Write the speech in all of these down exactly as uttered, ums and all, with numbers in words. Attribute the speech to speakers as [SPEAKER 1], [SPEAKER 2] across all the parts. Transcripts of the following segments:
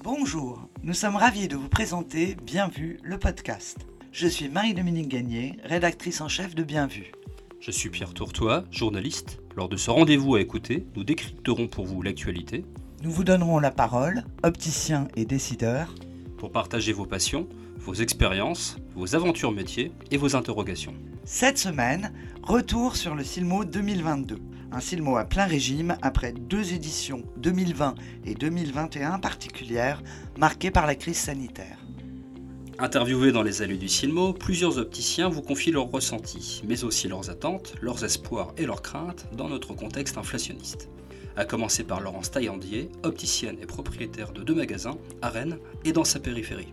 [SPEAKER 1] Bonjour, nous sommes ravis de vous présenter Bien Vu, le podcast. Je suis Marie-Dominique Gagné, rédactrice en chef de Bien Vu.
[SPEAKER 2] Je suis Pierre Tourtois, journaliste. Lors de ce rendez-vous à écouter, nous décrypterons pour vous l'actualité.
[SPEAKER 1] Nous vous donnerons la parole, opticiens et décideurs,
[SPEAKER 2] pour partager vos passions, vos expériences, vos aventures métiers et vos interrogations.
[SPEAKER 1] Cette semaine, retour sur le Silmo deux mille vingt-deux. Un Silmo à plein régime après deux éditions deux mille vingt et deux mille vingt et un particulières marquées par la crise sanitaire.
[SPEAKER 2] Interviewés dans les allées du Silmo, plusieurs opticiens vous confient leurs ressentis, mais aussi leurs attentes, leurs espoirs et leurs craintes dans notre contexte inflationniste. À commencer par Laurence Taillandier, opticienne et propriétaire de deux magasins à Rennes et dans sa périphérie.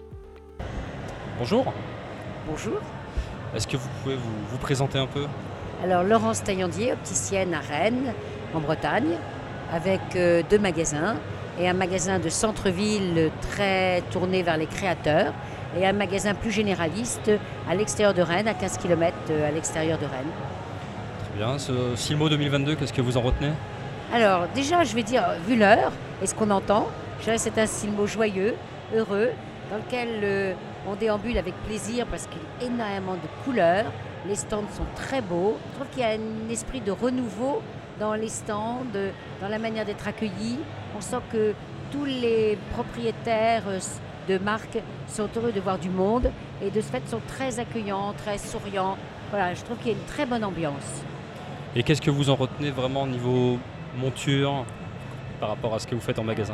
[SPEAKER 3] Bonjour.
[SPEAKER 4] Bonjour.
[SPEAKER 3] Est-ce que vous pouvez vous, vous présenter un peu ?
[SPEAKER 4] Alors Laurence Taillandier, opticienne à Rennes, en Bretagne, avec euh, deux magasins, et un magasin de centre-ville très tourné vers les créateurs, et un magasin plus généraliste à l'extérieur de Rennes, à quinze kilomètres à l'extérieur de Rennes.
[SPEAKER 3] Très bien. Ce Silmo deux mille vingt-deux, qu'est-ce que vous en retenez ?
[SPEAKER 4] Alors déjà, je vais dire, vu l'heure et ce qu'on entend, je dirais que c'est un Silmo joyeux, heureux, dans lequel euh, on déambule avec plaisir parce qu'il y a énormément de couleurs. Les stands sont très beaux. Je trouve qu'il y a un esprit de renouveau dans les stands, dans la manière d'être accueillis. On sent que tous les propriétaires de marques sont heureux de voir du monde et de ce fait sont très accueillants, très souriants. Voilà, je trouve qu'il y a une très bonne ambiance.
[SPEAKER 3] Et qu'est-ce que vous en retenez vraiment au niveau monture par rapport à ce que vous faites en magasin ?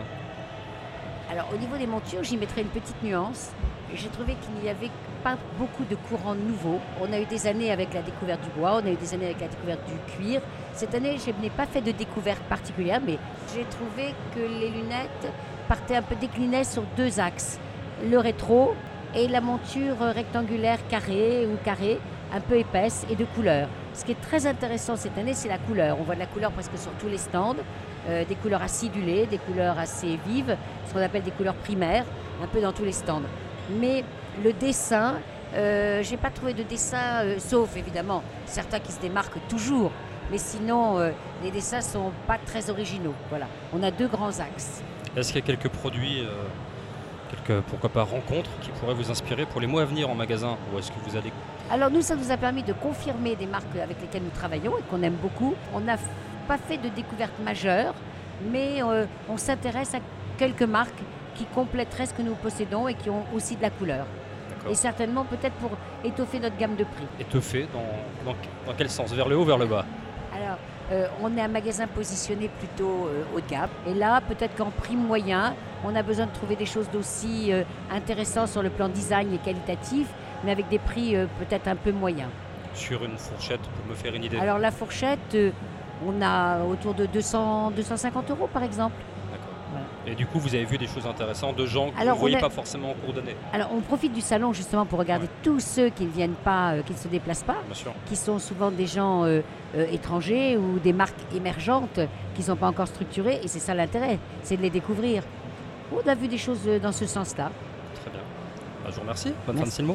[SPEAKER 4] Alors au niveau des montures, j'y mettrais une petite nuance. J'ai trouvé qu'il n'y avait pas beaucoup de courants nouveaux. On a eu des années avec la découverte du bois, on a eu des années avec la découverte du cuir. Cette année, je n'ai pas fait de découverte particulière, mais j'ai trouvé que les lunettes partaient un peu déclinaient sur deux axes. Le rétro et la monture rectangulaire carrée ou carrée, un peu épaisse et de couleur. Ce qui est très intéressant cette année, c'est la couleur. On voit de la couleur presque sur tous les stands, euh, des couleurs acidulées, des couleurs assez vives, ce qu'on appelle des couleurs primaires, un peu dans tous les stands. Mais le dessin, euh, je n'ai pas trouvé de dessin, euh, sauf évidemment certains qui se démarquent toujours. Mais sinon, euh, les dessins ne sont pas très originaux. Voilà. On a deux grands axes.
[SPEAKER 3] Est-ce qu'il y a quelques produits, euh, quelques, pourquoi pas rencontres, qui pourraient vous inspirer pour les mois à venir en magasin ? Ou est-ce que vous allez...
[SPEAKER 4] Alors nous, ça nous a permis de confirmer des marques avec lesquelles nous travaillons et qu'on aime beaucoup. On n'a pas fait de découverte majeure, mais euh, on s'intéresse à quelques marques qui compléteraient ce que nous possédons et qui ont aussi de la couleur.
[SPEAKER 3] D'accord.
[SPEAKER 4] Et certainement peut-être pour étoffer notre gamme de prix.
[SPEAKER 3] Étoffé dans, dans, dans quel sens ? Vers le haut, vers le bas ?
[SPEAKER 4] Alors, euh, on est un magasin positionné plutôt euh, haut de gamme. Et là, peut-être qu'en prix moyen, on a besoin de trouver des choses d'aussi euh, intéressantes sur le plan design et qualitatif, mais avec des prix euh, peut-être un peu moyens.
[SPEAKER 3] Sur une fourchette, pour me faire une idée.
[SPEAKER 4] Alors la fourchette, euh, on a autour de deux cents, deux cent cinquante euros par exemple.
[SPEAKER 3] D'accord.
[SPEAKER 4] Voilà.
[SPEAKER 3] Et du coup, vous avez vu des choses intéressantes de gens que
[SPEAKER 4] Alors,
[SPEAKER 3] vous ne voyez
[SPEAKER 4] a...
[SPEAKER 3] pas forcément en cours d'année.
[SPEAKER 4] Alors on profite du salon justement pour regarder ouais. tous ceux qui ne viennent pas, euh, qui ne se déplacent pas,
[SPEAKER 3] Bien sûr.
[SPEAKER 4] Qui sont souvent des gens euh, euh, étrangers ou des marques émergentes qui ne sont pas encore structurées. Et c'est ça l'intérêt, c'est de les découvrir. On a vu des choses dans ce sens-là.
[SPEAKER 3] Très bien. Bah, je vous remercie. Bonne
[SPEAKER 4] Merci.
[SPEAKER 3] fin de Silmo.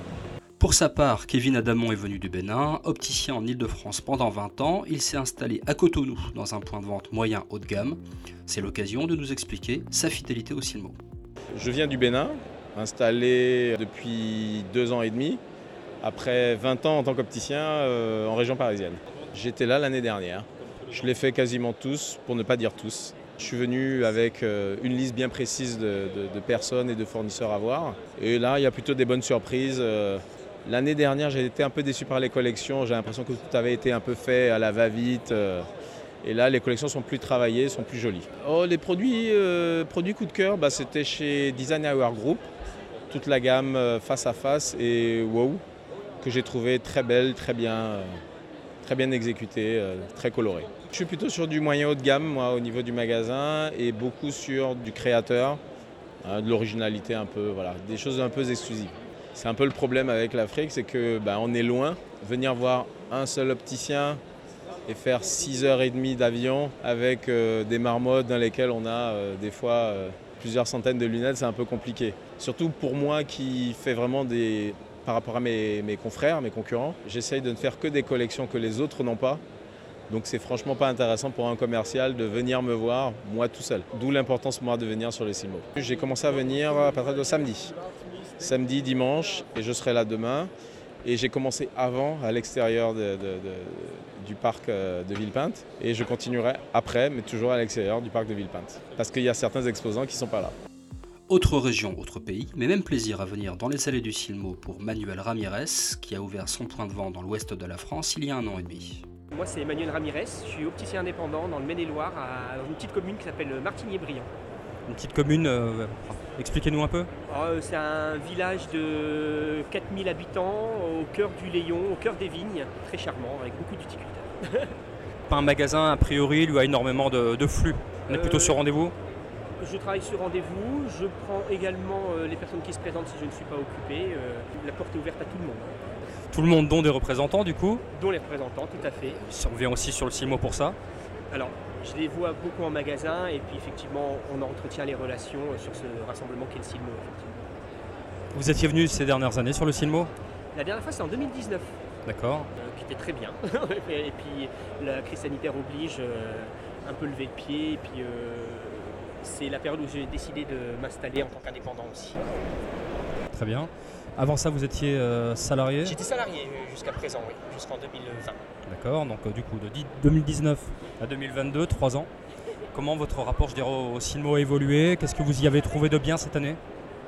[SPEAKER 2] Pour sa part, Kevin Adamon est venu du Bénin. Opticien en Ile-de-France pendant vingt ans, il s'est installé à Cotonou dans un point de vente moyen haut de gamme. C'est l'occasion de nous expliquer sa fidélité au Silmo.
[SPEAKER 5] Je viens du Bénin, installé depuis deux ans et demi, après vingt ans en tant qu'opticien euh, en région parisienne. J'étais là l'année dernière. Je l'ai fait quasiment tous, pour ne pas dire tous. Je suis venu avec euh, une liste bien précise de, de, de personnes et de fournisseurs à voir. Et là, il y a plutôt des bonnes surprises. Euh, L'année dernière, j'ai été un peu déçu par les collections. J'ai l'impression que tout avait été un peu fait à la va-vite. Et là, les collections sont plus travaillées, sont plus jolies. Oh, les produits, euh, produits coup de cœur, bah, c'était chez Design Hour Group. Toute la gamme euh, face à face et wow, que j'ai trouvé très belle, très bien, euh, très bien exécutée, euh, très colorée. Je suis plutôt sur du moyen haut de gamme, moi, au niveau du magasin, et beaucoup sur du créateur, hein, de l'originalité un peu, voilà, des choses un peu exclusives. C'est un peu le problème avec l'Afrique, c'est que bah, on est loin. Venir voir un seul opticien et faire six heures trente d'avion avec euh, des marmottes dans lesquelles on a euh, des fois euh, plusieurs centaines de lunettes, c'est un peu compliqué. Surtout pour moi qui fais vraiment des... Par rapport à mes, mes confrères, mes concurrents, j'essaye de ne faire que des collections que les autres n'ont pas Donc c'est franchement pas intéressant pour un commercial de venir me voir, moi tout seul. D'où l'importance pour moi de venir sur le Silmo. J'ai commencé à venir à partir de samedi. Samedi, dimanche, et je serai là demain. Et j'ai commencé avant, à l'extérieur de, de, de, du parc de Villepinte. Et je continuerai après, mais toujours à l'extérieur du parc de Villepinte. Parce qu'il y a certains exposants qui ne sont pas là.
[SPEAKER 2] Autre région, autre pays, mais même plaisir à venir dans les allées du Silmo pour Manuel Ramirez, qui a ouvert son point de vente dans l'ouest de la France il y a un an et demi.
[SPEAKER 6] Moi c'est Emmanuel Ramirez, je suis opticien indépendant dans le Maine-et-Loire, à, dans une petite commune qui s'appelle Martigny-Briand.
[SPEAKER 3] Une petite commune, euh, expliquez-nous un peu.
[SPEAKER 6] Oh, c'est un village de quatre mille habitants au cœur du Léon, au cœur des vignes, très charmant, avec beaucoup d'uticulteurs.
[SPEAKER 3] Pas un magasin, a priori, lui a énormément de, de flux. On est plutôt
[SPEAKER 6] Euh,
[SPEAKER 3] sur rendez-vous.
[SPEAKER 6] Je travaille sur rendez-vous, je prends également euh, les personnes qui se présentent si je ne suis pas occupé. Euh, la porte est ouverte à tout le monde,
[SPEAKER 3] Tout le monde, dont des représentants du coup.
[SPEAKER 6] dont les représentants, tout à fait.
[SPEAKER 3] On vient aussi sur le Silmo pour ça.
[SPEAKER 6] Alors, je les vois beaucoup en magasin et puis effectivement, on entretient les relations sur ce rassemblement qu'est le Silmo. Effectivement.
[SPEAKER 3] Vous étiez venu ces dernières années sur le Silmo?
[SPEAKER 6] La dernière fois, c'est en deux mille dix-neuf,
[SPEAKER 3] D'accord.
[SPEAKER 6] euh, qui était très bien. Et puis, la crise sanitaire oblige euh, un peu lever le pied. Et puis, euh, c'est la période où j'ai décidé de m'installer en tant qu'indépendant aussi.
[SPEAKER 3] Très bien. Avant ça, vous étiez euh, salarié?
[SPEAKER 6] J'étais salarié euh, jusqu'à présent, oui, jusqu'en deux mille vingt.
[SPEAKER 3] D'accord, donc euh, du coup de deux mille dix-neuf à deux mille vingt-deux, trois ans. Comment votre rapport, je dirais, au Silmo a évolué? Qu'est-ce que vous y avez trouvé de bien cette année?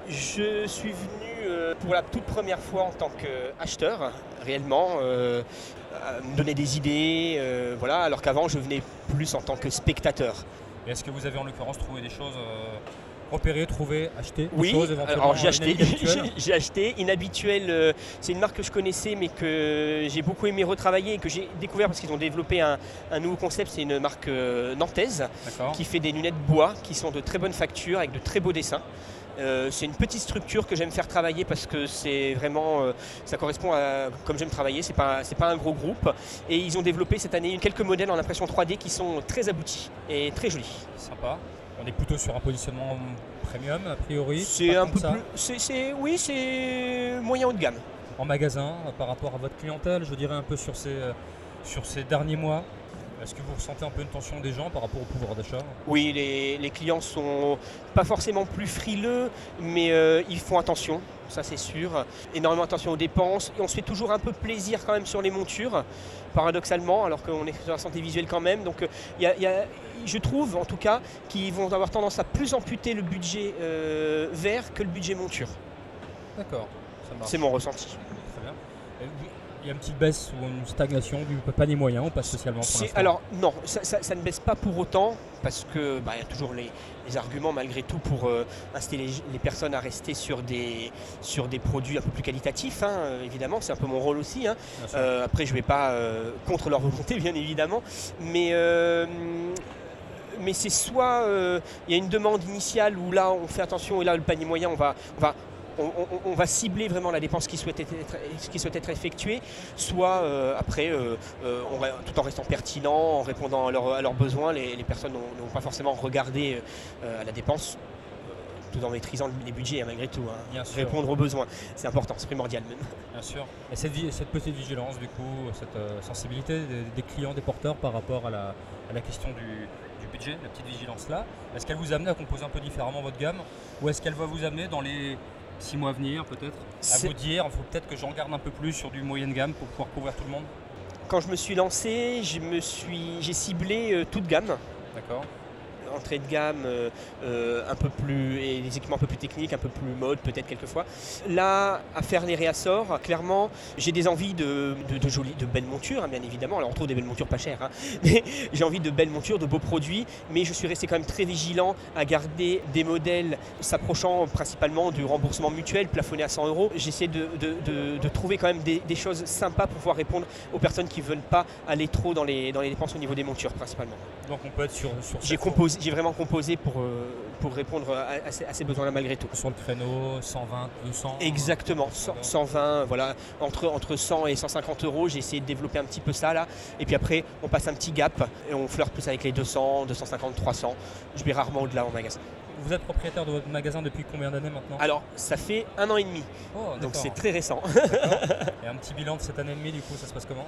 [SPEAKER 6] Je suis venu euh, pour la toute première fois en tant qu'acheteur, réellement, euh, à me donner des idées, euh, voilà, alors qu'avant je venais plus en tant que spectateur.
[SPEAKER 3] Et est-ce que vous avez en l'occurrence trouvé des choses euh, repérées, trouvées, achetées des
[SPEAKER 6] Oui,
[SPEAKER 3] choses éventuellement
[SPEAKER 6] alors j'ai acheté,
[SPEAKER 3] inhabituelles?
[SPEAKER 6] j'ai acheté Inhabituel, euh, c'est une marque que je connaissais mais que j'ai beaucoup aimé retravailler et que j'ai découvert parce qu'ils ont développé un, un nouveau concept, c'est une marque euh, nantaise
[SPEAKER 3] D'accord.
[SPEAKER 6] qui fait des lunettes bois qui sont de très bonne facture avec de très beaux dessins. Euh, c'est une petite structure que j'aime faire travailler parce que c'est vraiment, euh, ça correspond à comme j'aime travailler, c'est pas, c'est pas un gros groupe. Et ils ont développé cette année quelques modèles en impression trois D qui sont très aboutis et très jolis.
[SPEAKER 3] Sympa. On est plutôt sur un positionnement premium a priori.
[SPEAKER 6] C'est
[SPEAKER 3] pas
[SPEAKER 6] un
[SPEAKER 3] comme
[SPEAKER 6] peu
[SPEAKER 3] ça.
[SPEAKER 6] plus, c'est, c'est, oui, c'est moyen haut de gamme.
[SPEAKER 3] En magasin, euh, par rapport à votre clientèle, je dirais un peu sur ces, euh, sur ces derniers mois. Est-ce que vous ressentez un peu une tension des gens par rapport au pouvoir d'achat?
[SPEAKER 6] Oui, les, les clients sont pas forcément plus frileux, mais euh, ils font attention, ça c'est sûr. Énormément attention aux dépenses. Et on se fait toujours un peu plaisir quand même sur les montures, paradoxalement, alors qu'on est sur la santé visuelle quand même. Donc il y a, y a, je trouve en tout cas qu'ils vont avoir tendance à plus amputer le budget euh, vert que le budget monture.
[SPEAKER 3] D'accord, ça marche.
[SPEAKER 6] C'est mon ressenti.
[SPEAKER 3] Très bien. Et vous- Il y a une petite baisse ou une stagnation du panier moyen ou pas spécialement pour
[SPEAKER 6] C'est-
[SPEAKER 3] l'instant?
[SPEAKER 6] alors non, ça, ça- ça ne baisse pas pour autant parce que bah, il y a toujours les, les arguments malgré tout pour euh, inciter les, les personnes à rester sur des, sur des produits un peu plus qualitatifs, hein, euh, évidemment, c'est un peu mon rôle aussi. Hein.
[SPEAKER 3] Bien sûr.
[SPEAKER 6] Euh, après je ne vais pas euh, contre leur volonté bien évidemment, mais, euh, mais c'est soit euh, il y a une demande initiale où là on fait attention et là le panier moyen on va, on va On, on- on va cibler vraiment la dépense qui souhaite être, qui souhaite être effectuée, soit euh, après, euh, euh, on va- tout en restant pertinent, en répondant à, leur- à leurs besoins, les, les personnes n'ont n'ont pas forcément regardé euh, à la dépense, euh, tout en maîtrisant les budgets hein, malgré tout. Hein.
[SPEAKER 3] Bien sûr.
[SPEAKER 6] Répondre aux besoins, c'est important, c'est primordial même.
[SPEAKER 3] Bien sûr. Et cette, vi- cette petite vigilance, du coup, cette euh, sensibilité des, des clients, des porteurs par rapport à la, à la question du, du budget, la petite vigilance-là, est-ce qu'elle vous amène à composer un peu différemment votre gamme? Ou est-ce qu'elle va vous amener dans les six mois à venir, peut-être, à
[SPEAKER 6] C'est-
[SPEAKER 3] vous dire, il faut peut-être que j'en garde un peu plus sur du moyenne gamme pour pouvoir couvrir tout le monde?
[SPEAKER 6] Quand je me suis lancé, je me suis, j'ai ciblé euh, toute gamme.
[SPEAKER 3] D'accord.
[SPEAKER 6] Entrée de gamme euh, euh, un peu plus et des équipements un peu plus techniques, un peu plus mode peut-être quelquefois. Là, à faire les réassorts, clairement, j'ai des envies de, de, de jolies, de belles montures, hein, bien évidemment. Alors on trouve des belles montures pas chères, hein. Mais j'ai envie de belles montures, de beaux produits. Mais je suis resté quand même très vigilant à garder des modèles s'approchant principalement du remboursement mutuel, plafonné à cent euros. J'essaie de, de, de, de trouver quand même des, des choses sympas pour pouvoir répondre aux personnes qui ne veulent pas aller trop dans les, dans les dépenses au niveau des montures principalement.
[SPEAKER 3] Donc on peut être sur, sur
[SPEAKER 6] J'ai
[SPEAKER 3] cette-
[SPEAKER 6] composé, j'ai vraiment composé pour, euh, pour répondre à, à ces, à ces besoins-là malgré tout.
[SPEAKER 3] sur le créneau cent vingt, deux cents.
[SPEAKER 6] Exactement, cent, cent vingt, voilà, entre, entre cent et cent cinquante euros, j'ai essayé de développer un petit peu ça là, et puis après on passe un petit gap, et on flirte plus avec les deux cents, deux cent cinquante, trois cents, je vais rarement au-delà en magasin.
[SPEAKER 3] Vous êtes propriétaire de votre magasin depuis combien d'années maintenant ?
[SPEAKER 6] Alors, ça fait un an et demi,
[SPEAKER 3] Oh,
[SPEAKER 6] donc
[SPEAKER 3] d'accord.
[SPEAKER 6] c'est très récent.
[SPEAKER 3] D'accord. Et un petit bilan de cette année et demie, du coup, ça se passe comment ?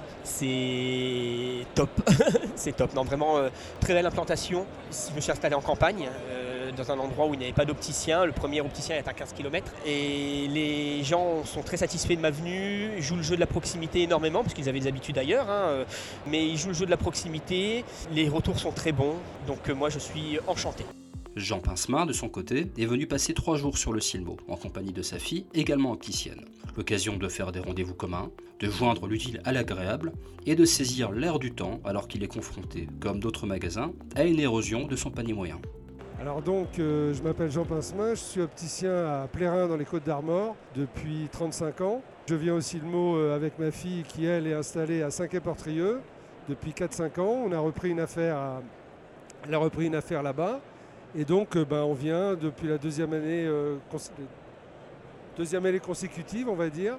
[SPEAKER 6] C'est top, c'est top. Non, vraiment, euh, très belle implantation. Je me suis installé en campagne, euh, dans un endroit où il n'y avait pas d'opticien. Le premier opticien est à quinze kilomètres. Et les gens sont très satisfaits de ma venue, ils jouent le jeu de la proximité énormément, parce qu'ils avaient des habitudes ailleurs. Hein, euh, mais ils jouent le jeu de la proximité, les retours sont très bons, donc euh, moi je suis enchanté.
[SPEAKER 2] Jean Pincemin, de son côté, est venu passer trois jours sur le Silmo, en compagnie de sa fille, également opticienne. L'occasion de faire des rendez-vous communs, de joindre l'utile à l'agréable et de saisir l'air du temps alors qu'il est confronté, comme d'autres magasins, à une érosion de son panier moyen.
[SPEAKER 7] Alors donc, euh, je m'appelle Jean Pincemin, je suis opticien à Plérin dans les Côtes-d'Armor depuis trente-cinq ans. Je viens au Silmo euh, avec ma fille qui, elle, est installée à Saint-Quay-Portrieux depuis quatre cinq ans. On a repris une affaire, à... Elle a repris une affaire là-bas. Et donc, euh, ben, on vient depuis la deuxième année, euh, cons... deuxième année consécutive, on va dire,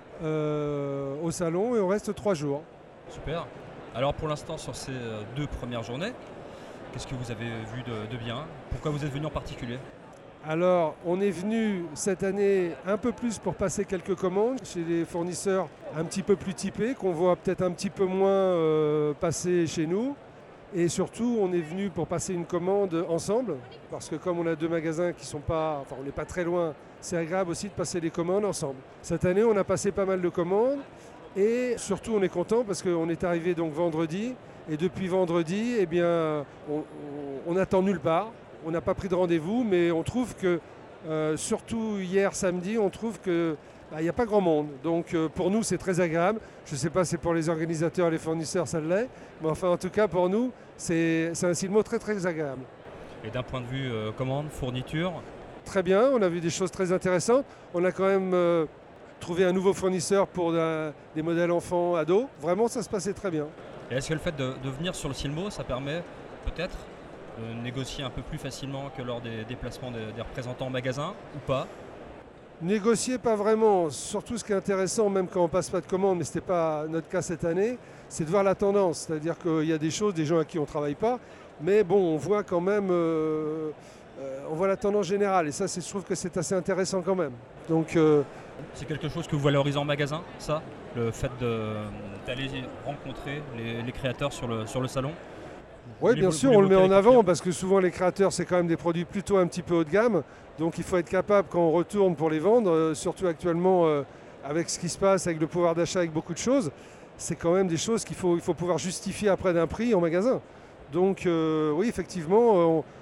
[SPEAKER 7] euh, au salon et on reste trois jours.
[SPEAKER 3] Super. Alors pour l'instant, sur ces deux premières journées, qu'est-ce que vous avez vu de, de bien ? Pourquoi vous êtes venu en particulier ?
[SPEAKER 7] Alors, on est venu cette année un peu plus pour passer quelques commandes chez des fournisseurs un petit peu plus typés, qu'on voit peut-être un petit peu moins euh, passer chez nous. Et surtout, on est venu pour passer une commande ensemble, parce que comme on a deux magasins qui sont pas, enfin on n'est pas très loin, c'est agréable aussi de passer les commandes ensemble. Cette année, on a passé pas mal de commandes, et surtout on est content parce qu'on est arrivé donc vendredi, et depuis vendredi, eh bien, on, on, on attend nulle part. On n'a pas pris de rendez-vous, mais on trouve que, euh, surtout hier samedi, on trouve que il bah, n'y a pas grand monde. Donc euh, pour nous, c'est très agréable. Je ne sais pas si pour les organisateurs et les fournisseurs, ça l'est. Mais enfin, en tout cas, pour nous, c'est, c'est un Silmo très très agréable.
[SPEAKER 3] Et d'un point de vue euh, commande, fourniture ?
[SPEAKER 7] Très bien, on a vu des choses très intéressantes. On a quand même euh, trouvé un nouveau fournisseur pour euh, des modèles enfants, ados. Vraiment, ça se passait très bien.
[SPEAKER 3] Et est-ce que le fait de, de venir sur le Silmo, ça permet peut-être de négocier un peu plus facilement que lors des déplacements des, des représentants en magasin, ou pas ?
[SPEAKER 7] Négocier, pas vraiment. Surtout, ce qui est intéressant, même quand on passe pas de commande, mais ce n'était pas notre cas cette année, c'est de voir la tendance. C'est-à-dire qu'il y a des choses, des gens à qui on ne travaille pas, mais bon, on voit quand même, euh, euh, on voit la tendance générale. Et ça, c'est, je trouve que c'est assez intéressant quand même. Donc, euh,
[SPEAKER 3] c'est quelque chose que vous valorisez en magasin, ça ? Le fait de, d'aller rencontrer les, les créateurs sur le, sur le salon ?
[SPEAKER 7] Oui, bien sûr, on le met en avant parce que souvent les créateurs, c'est quand même des produits plutôt un petit peu haut de gamme. Donc il faut être capable, quand on retourne pour les vendre, euh, surtout actuellement euh, avec ce qui se passe, avec le pouvoir d'achat, avec beaucoup de choses, c'est quand même des choses qu'il faut, il faut pouvoir justifier après d'un prix en magasin. Donc euh, oui, effectivement, on,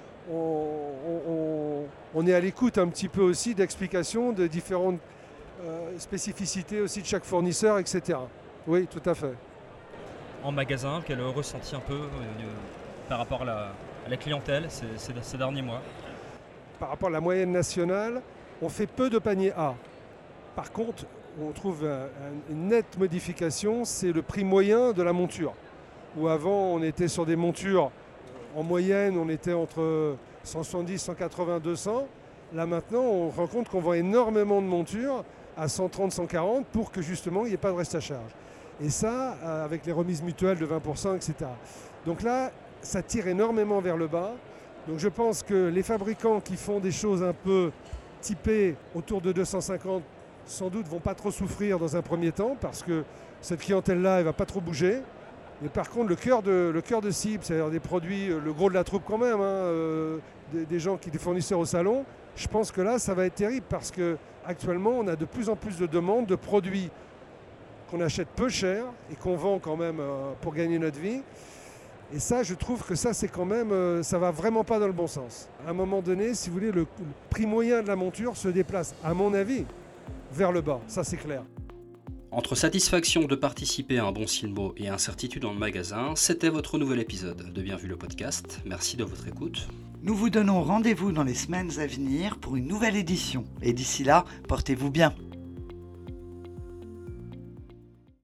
[SPEAKER 7] on, on, on est à l'écoute un petit peu aussi d'explications de différentes euh, spécificités aussi de chaque fournisseur, et cetera. Oui, tout à fait.
[SPEAKER 3] En magasin, quel ressenti un peu euh, par rapport à la, à la clientèle ces, ces, ces derniers mois ?
[SPEAKER 7] Par rapport à la moyenne nationale, on fait peu de panier A. Par contre, on trouve un, un, une nette modification, c'est le prix moyen de la monture. Où avant, on était sur des montures, en moyenne, on était entre cent soixante-dix, cent quatre-vingts, deux cents. Là maintenant, on rend compte qu'on vend énormément de montures à cent trente, cent quarante pour que justement, il n'y ait pas de reste à charge. Et ça, avec les remises mutuelles de vingt pour cent, et cetera. Donc là, ça tire énormément vers le bas. Donc je pense que les fabricants qui font des choses un peu typées autour de deux cent cinquante, sans doute, ne vont pas trop souffrir dans un premier temps parce que cette clientèle-là, elle ne va pas trop bouger. Mais par contre, le cœur de, le cœur de cible, c'est-à-dire des produits, le gros de la troupe quand même, hein, euh, des, des gens qui des fournisseurs au salon, je pense que là, ça va être terrible parce qu'actuellement, on a de plus en plus de demandes de produits qu'on achète peu cher et qu'on vend quand même euh, pour gagner notre vie. Et ça, je trouve que ça, c'est quand même, euh, ça va vraiment pas dans le bon sens. À un moment donné, si vous voulez, le, le prix moyen de la monture se déplace, à mon avis, vers le bas. Ça, c'est clair.
[SPEAKER 2] Entre satisfaction de participer à un bon Silmo et incertitude dans le magasin, c'était votre nouvel épisode de Bien Vu le podcast. Merci de votre écoute.
[SPEAKER 1] Nous vous donnons rendez-vous dans les semaines à venir pour une nouvelle édition. Et d'ici là, portez-vous bien.